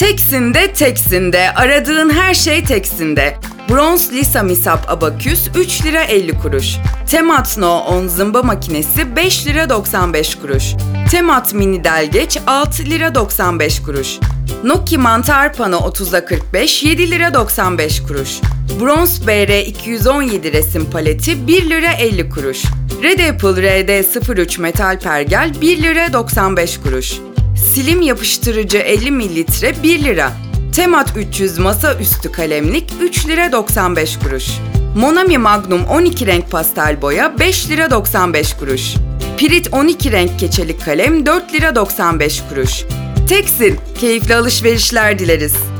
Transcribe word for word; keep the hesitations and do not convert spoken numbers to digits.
Teksin'de Teksin'de aradığın her şey Teksin'de. Bronz Lisa Misap Abaküs üç lira elli kuruş. Temat No on zımba makinesi beş lira doksan beş kuruş. Temat Mini Delgeç altı lira doksan beş kuruş. Noki Mantar Pano otuza kırk beş yedi lira doksan beş kuruş. Bronz B R iki yüz on yedi resim paleti bir lira elli kuruş. Red Apple R D sıfır üç metal pergel bir lira doksan beş kuruş. Silim yapıştırıcı elli mililitre bir lira. Temat üç yüz masaüstü kalemlik üç lira doksan beş kuruş. Monami Magnum on iki renk pastel boya beş lira doksan beş kuruş. Pirit on iki renk keçeli kalem dört lira doksan beş kuruş. Teksin, keyifli alışverişler dileriz.